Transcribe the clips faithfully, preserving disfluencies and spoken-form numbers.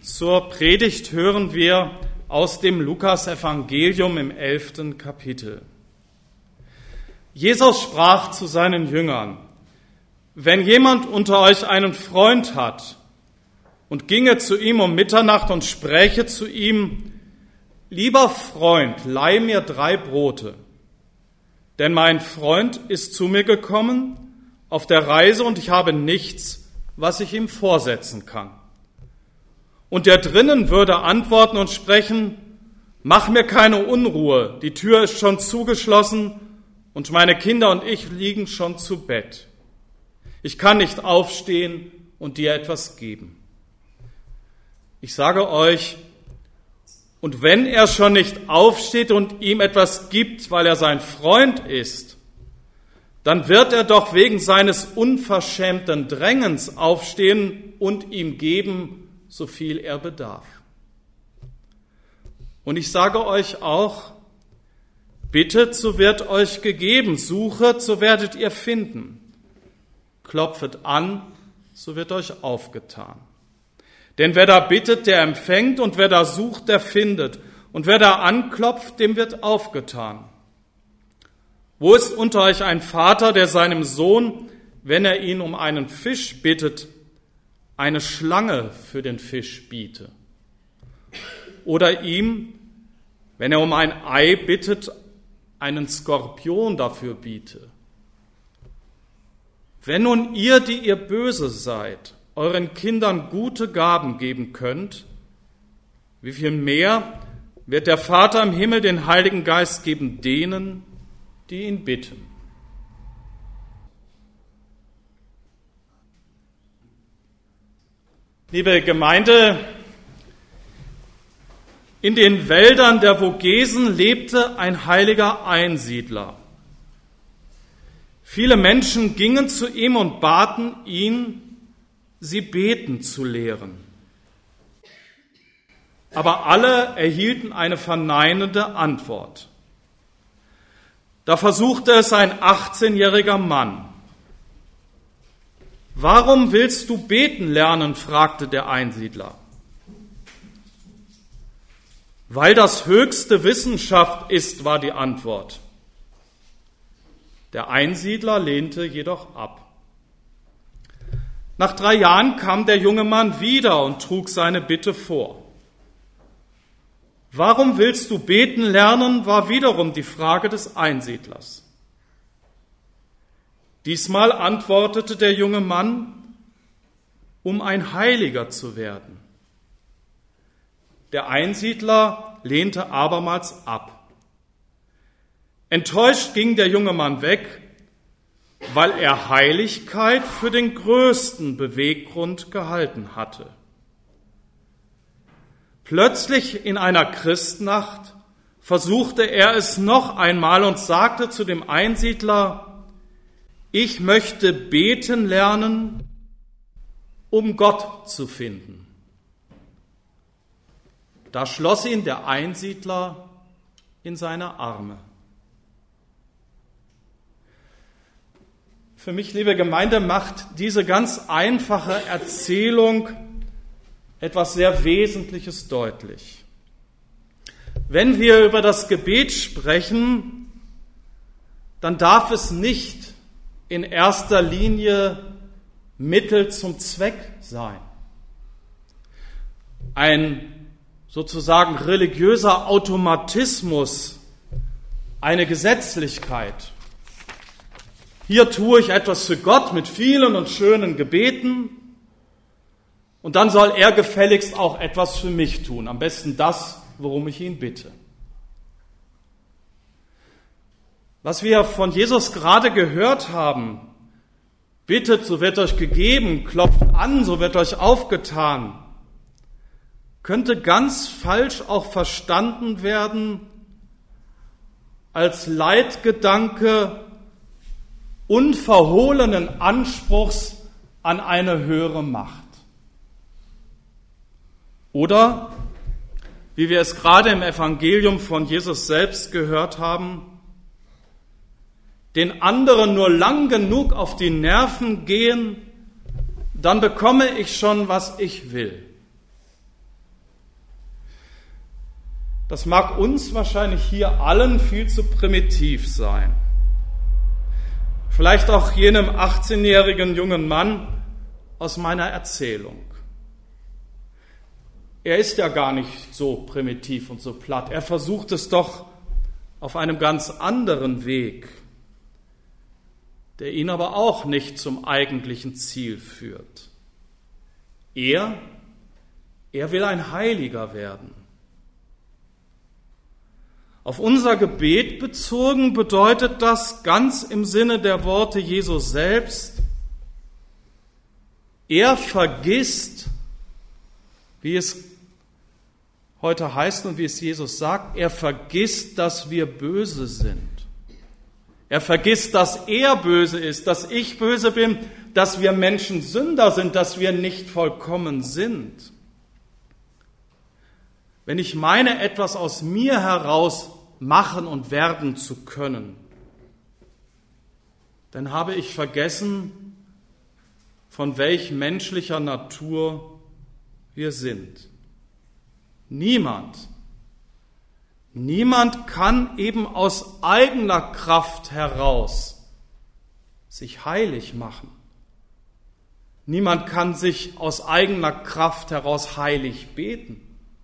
Zur Predigt hören wir aus dem Lukas-Evangelium im elften Kapitel. Jesus sprach zu seinen Jüngern: Wenn jemand unter euch einen Freund hat und ginge zu ihm um Mitternacht und spräche zu ihm: Lieber Freund, leih mir drei Brote, denn mein Freund ist zu mir gekommen auf der Reise und ich habe nichts, was ich ihm vorsetzen kann. Und der drinnen würde antworten und sprechen: Mach mir keine Unruhe, die Tür ist schon zugeschlossen und meine Kinder und ich liegen schon zu Bett. Ich kann nicht aufstehen und dir etwas geben. Ich sage euch, und wenn er schon nicht aufsteht und ihm etwas gibt, weil er sein Freund ist, dann wird er doch wegen seines unverschämten Drängens aufstehen und ihm geben, so viel er bedarf. Und ich sage euch auch, bittet, so wird euch gegeben, suchet, so werdet ihr finden, klopfet an, so wird euch aufgetan. Denn wer da bittet, der empfängt, und wer da sucht, der findet, und wer da anklopft, dem wird aufgetan. Wo ist unter euch ein Vater, der seinem Sohn, wenn er ihn um einen Fisch bittet, eine Schlange für den Fisch biete? Oder ihm, wenn er um ein Ei bittet, einen Skorpion dafür biete? Wenn nun ihr, die ihr böse seid, euren Kindern gute Gaben geben könnt, wie viel mehr wird der Vater im Himmel den Heiligen Geist geben denen, die ihn bitten. Liebe Gemeinde, in den Wäldern der Vogesen lebte ein heiliger Einsiedler. Viele Menschen gingen zu ihm und baten ihn, sie beten zu lehren. Aber alle erhielten eine verneinende Antwort. Da versuchte es ein achtzehnjähriger Mann. Warum willst du beten lernen? Fragte der Einsiedler. Weil das höchste Wissenschaft ist, war die Antwort. Der Einsiedler lehnte jedoch ab. Nach drei Jahren kam der junge Mann wieder und trug seine Bitte vor. Warum willst du beten lernen, war wiederum die Frage des Einsiedlers. Diesmal antwortete der junge Mann: Um ein Heiliger zu werden. Der Einsiedler lehnte abermals ab. Enttäuscht ging der junge Mann weg, weil er Heiligkeit für den größten Beweggrund gehalten hatte. Plötzlich in einer Christnacht versuchte er es noch einmal und sagte zu dem Einsiedler: Ich möchte beten lernen, um Gott zu finden. Da schloss ihn der Einsiedler in seine Arme. Für mich, liebe Gemeinde, macht diese ganz einfache Erzählung etwas sehr Wesentliches deutlich. Wenn wir über das Gebet sprechen, dann darf es nicht in erster Linie Mittel zum Zweck sein. Ein sozusagen religiöser Automatismus, eine Gesetzlichkeit. Hier tue ich etwas für Gott mit vielen und schönen Gebeten und dann soll er gefälligst auch etwas für mich tun, am besten das, worum ich ihn bitte. Was wir von Jesus gerade gehört haben: Bittet, so wird euch gegeben, klopft an, so wird euch aufgetan, könnte ganz falsch auch verstanden werden als Leitgedanke unverhohlenen Anspruchs an eine höhere Macht. Oder, wie wir es gerade im Evangelium von Jesus selbst gehört haben, den anderen nur lang genug auf die Nerven gehen, dann bekomme ich schon, was ich will. das mag uns wahrscheinlich hier allen viel zu primitiv sein. Vielleicht auch jenem achtzehnjährigen jungen Mann aus meiner Erzählung. Er ist ja gar nicht so primitiv und so platt. Er versucht es doch auf einem ganz anderen Weg, der ihn aber auch nicht zum eigentlichen Ziel führt. Er, er will ein Heiliger werden. Auf unser Gebet bezogen bedeutet das ganz im Sinne der Worte Jesu selbst, er vergisst, wie es heute heißt und wie es Jesus sagt, er vergisst, dass wir böse sind. Er vergisst, dass er böse ist, dass ich böse bin, dass wir Menschen Sünder sind, dass wir nicht vollkommen sind. Wenn ich meine, etwas aus mir heraus machen und werden zu können, dann habe ich vergessen, von welch menschlicher Natur wir sind. Niemand, niemand kann eben aus eigener Kraft heraus sich heilig machen. Niemand kann sich aus eigener Kraft heraus heilig beten.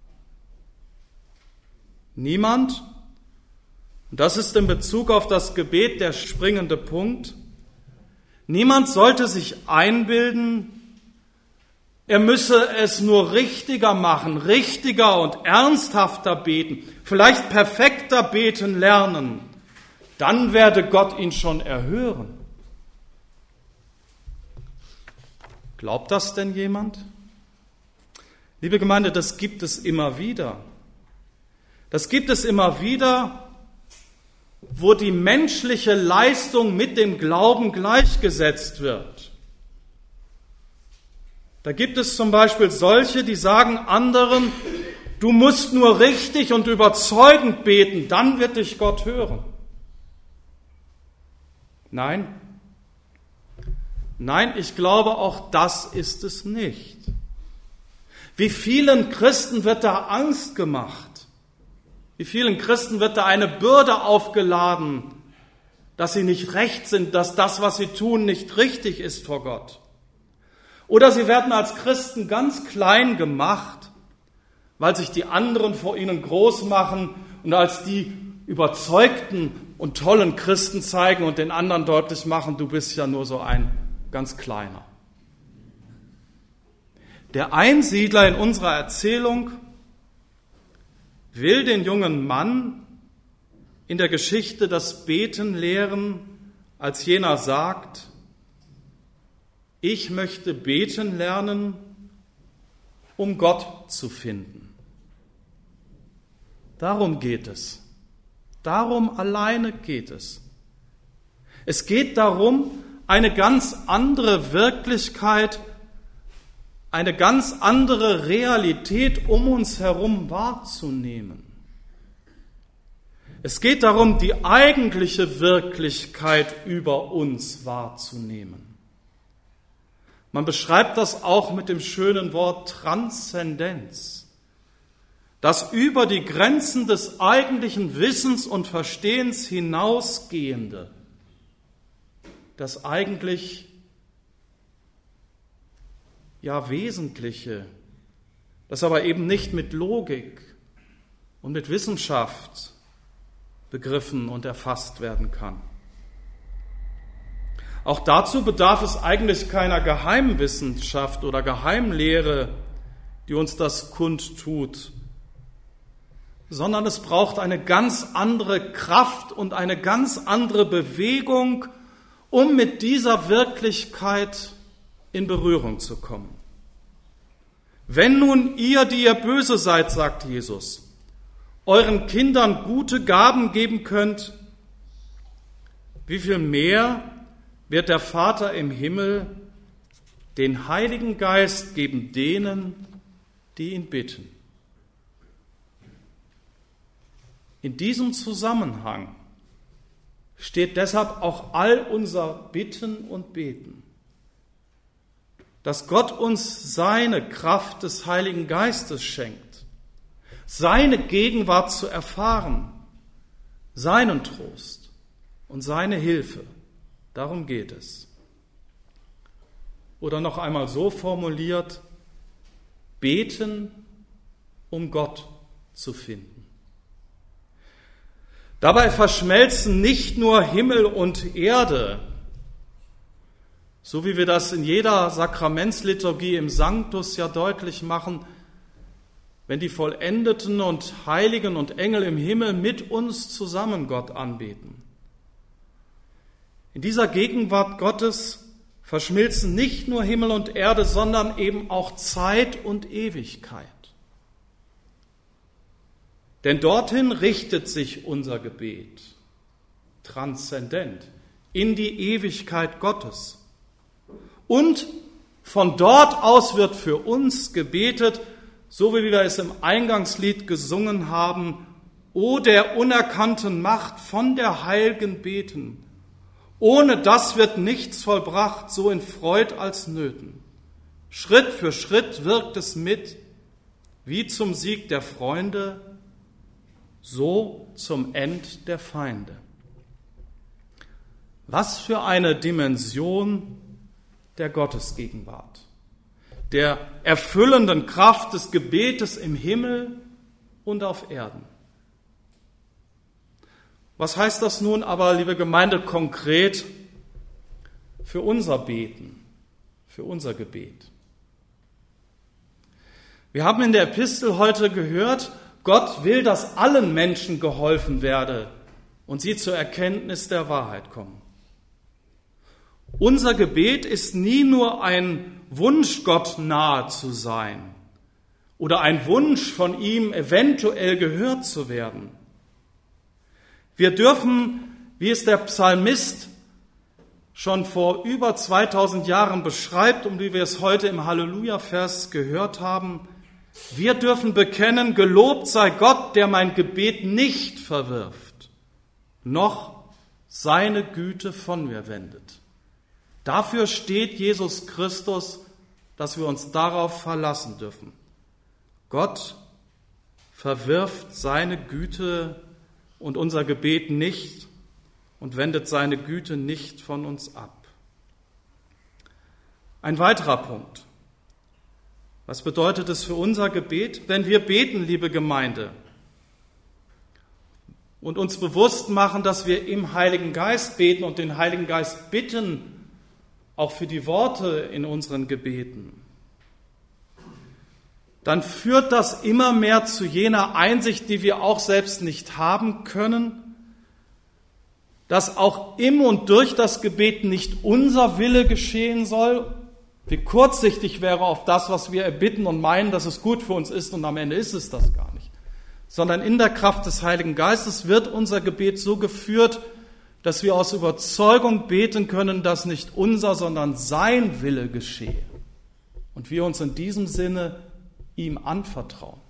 Niemand, und das ist in Bezug auf das Gebet der springende Punkt, niemand sollte sich einbilden, er müsse es nur richtiger machen, richtiger und ernsthafter beten, vielleicht perfekter beten lernen, dann werde Gott ihn schon erhören. Glaubt das denn jemand? Liebe Gemeinde, das gibt es immer wieder. Das gibt es immer wieder, wo die menschliche Leistung mit dem Glauben gleichgesetzt wird. Da gibt es zum Beispiel solche, die sagen anderen, du musst nur richtig und überzeugend beten, dann wird dich Gott hören. Nein, nein, ich glaube, auch das ist es nicht. Wie vielen Christen wird da Angst gemacht? Wie vielen Christen wird da eine Bürde aufgeladen, dass sie nicht recht sind, dass das, was sie tun, nicht richtig ist vor Gott? Oder sie werden als Christen ganz klein gemacht, weil sich die anderen vor ihnen groß machen und als die überzeugten und tollen Christen zeigen und den anderen deutlich machen, du bist ja nur so ein ganz kleiner. Der Einsiedler in unserer Erzählung will den jungen Mann in der Geschichte das Beten lehren, als jener sagt, ich möchte beten lernen, um Gott zu finden. Darum geht es. Darum alleine geht es. Es geht darum, eine ganz andere Wirklichkeit, eine ganz andere Realität um uns herum wahrzunehmen. Es geht darum, die eigentliche Wirklichkeit über uns wahrzunehmen. Man beschreibt das auch mit dem schönen Wort Transzendenz, das über die Grenzen des eigentlichen Wissens und Verstehens hinausgehende, das eigentlich ja Wesentliche, das aber eben nicht mit Logik und mit Wissenschaft begriffen und erfasst werden kann. Auch dazu bedarf es eigentlich keiner Geheimwissenschaft oder Geheimlehre, die uns das kundtut, sondern es braucht eine ganz andere Kraft und eine ganz andere Bewegung, um mit dieser Wirklichkeit in Berührung zu kommen. Wenn nun ihr, die ihr böse seid, sagt Jesus, euren Kindern gute Gaben geben könnt, wie viel mehr wird der Vater im Himmel den Heiligen Geist geben denen, die ihn bitten. In diesem Zusammenhang steht deshalb auch all unser Bitten und Beten, dass Gott uns seine Kraft des Heiligen Geistes schenkt, seine Gegenwart zu erfahren, seinen Trost und seine Hilfe. Darum geht es. Oder noch einmal so formuliert, beten, um Gott zu finden. Dabei verschmelzen nicht nur Himmel und Erde, so wie wir das in jeder Sakramentsliturgie im Sanctus ja deutlich machen, wenn die Vollendeten und Heiligen und Engel im Himmel mit uns zusammen Gott anbeten. In dieser Gegenwart Gottes verschmilzen nicht nur Himmel und Erde, sondern eben auch Zeit und Ewigkeit. Denn dorthin richtet sich unser Gebet, transzendent, in die Ewigkeit Gottes. Und von dort aus wird für uns gebetet, so wie wir es im Eingangslied gesungen haben, O der unerkannten Macht von der Heiligen beten, ohne das wird nichts vollbracht, so in Freud als Nöten. Schritt für Schritt wirkt es mit, wie zum Sieg der Freunde, so zum End der Feinde. Was für eine Dimension der Gottesgegenwart, der erfüllenden Kraft des Gebetes im Himmel und auf Erden. Was heißt das nun aber, liebe Gemeinde, konkret für unser Beten, für unser Gebet? Wir haben in der Epistel heute gehört, Gott will, dass allen Menschen geholfen werde und sie zur Erkenntnis der Wahrheit kommen. Unser Gebet ist nie nur ein Wunsch, Gott nahe zu sein oder ein Wunsch, von ihm eventuell gehört zu werden. Wir dürfen, wie es der Psalmist schon vor über zweitausend Jahren beschreibt und wie wir es heute im Halleluja-Vers gehört haben, wir dürfen bekennen, gelobt sei Gott, der mein Gebet nicht verwirft, noch seine Güte von mir wendet. Dafür steht Jesus Christus, dass wir uns darauf verlassen dürfen. Gott verwirft seine Güte und unser Gebet nicht und wendet seine Güte nicht von uns ab. Ein weiterer Punkt. Was bedeutet es für unser Gebet, wenn wir beten, liebe Gemeinde, und uns bewusst machen, dass wir im Heiligen Geist beten und den Heiligen Geist bitten, auch für die Worte in unseren Gebeten? Dann führt das immer mehr zu jener Einsicht, die wir auch selbst nicht haben können, dass auch im und durch das Gebet nicht unser Wille geschehen soll, wie kurzsichtig wäre auf das, was wir erbitten und meinen, dass es gut für uns ist, und am Ende ist es das gar nicht. Sondern in der Kraft des Heiligen Geistes wird unser Gebet so geführt, dass wir aus Überzeugung beten können, dass nicht unser, sondern sein Wille geschehe. Und wir uns in diesem Sinne ihm anvertrauen.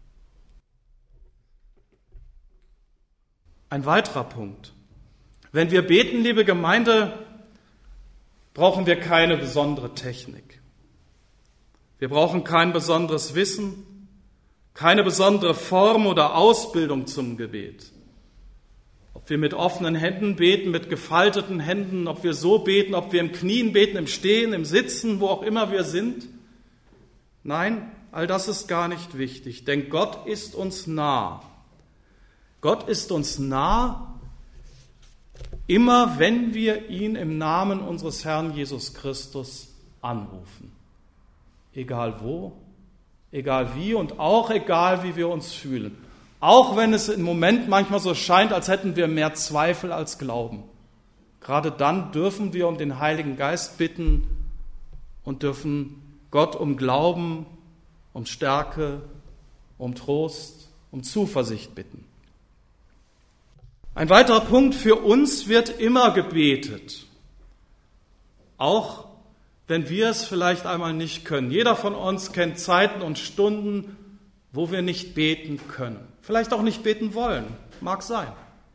Ein weiterer Punkt. Wenn wir beten, liebe Gemeinde, brauchen wir keine besondere Technik. Wir brauchen kein besonderes Wissen, keine besondere Form oder Ausbildung zum Gebet. Ob wir mit offenen Händen beten, mit gefalteten Händen, ob wir so beten, ob wir im Knien beten, im Stehen, im Sitzen, wo auch immer wir sind. Nein, all das ist gar nicht wichtig, denn Gott ist uns nah. Gott ist uns nah, immer wenn wir ihn im Namen unseres Herrn Jesus Christus anrufen. Egal wo, egal wie und auch egal wie wir uns fühlen. Auch wenn es im Moment manchmal so scheint, als hätten wir mehr Zweifel als Glauben. Gerade dann dürfen wir um den Heiligen Geist bitten und dürfen Gott um Glauben, um Stärke, um Trost, um Zuversicht bitten. Ein weiterer Punkt: Für uns wird immer gebetet, auch wenn wir es vielleicht einmal nicht können. Jeder von uns kennt Zeiten und Stunden, wo wir nicht beten können, vielleicht auch nicht beten wollen, mag sein.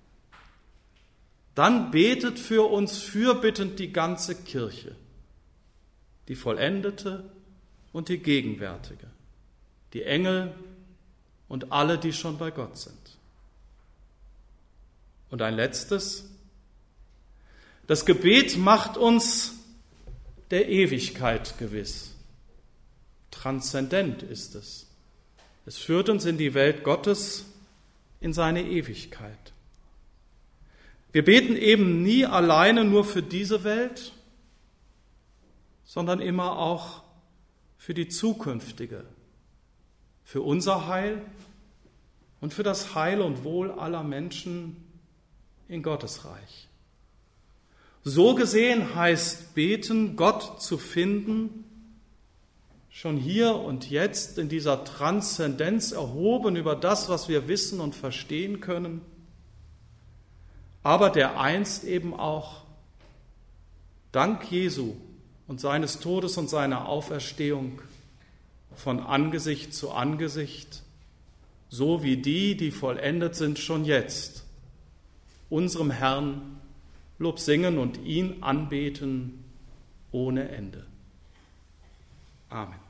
Dann betet für uns fürbittend die ganze Kirche, die Vollendete und die Gegenwärtige, die Engel und alle, die schon bei Gott sind. Und ein letztes: Das Gebet macht uns der Ewigkeit gewiss. Transzendent ist es. Es führt uns in die Welt Gottes, in seine Ewigkeit. Wir beten eben nie alleine nur für diese Welt, sondern immer auch für die zukünftige, für unser Heil und für das Heil und Wohl aller Menschen in Gottes Reich. So gesehen heißt beten, Gott zu finden, schon hier und jetzt in dieser Transzendenz erhoben über das, was wir wissen und verstehen können, aber der einst eben auch dank Jesu und seines Todes und seiner Auferstehung von Angesicht zu Angesicht, so wie die, die vollendet sind, schon jetzt, unserem Herrn Lob singen und ihn anbeten ohne Ende. Amen.